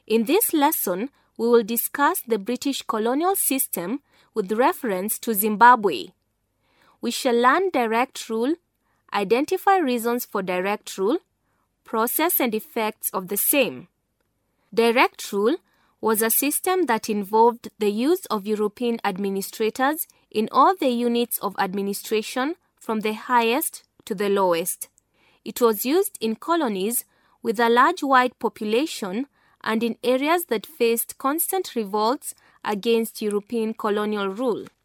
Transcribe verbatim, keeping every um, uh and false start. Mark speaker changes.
Speaker 1: In this lesson, we will discuss the British colonial system with reference to Zimbabwe. We shall learn direct rule, identify reasons for direct rule, process and effects of the same. Direct rule was a system that involved the use of European administrators in all the units of administration from the highest to the lowest. It was used in colonies with a large white population and in areas that faced constant revolts against European colonial rule.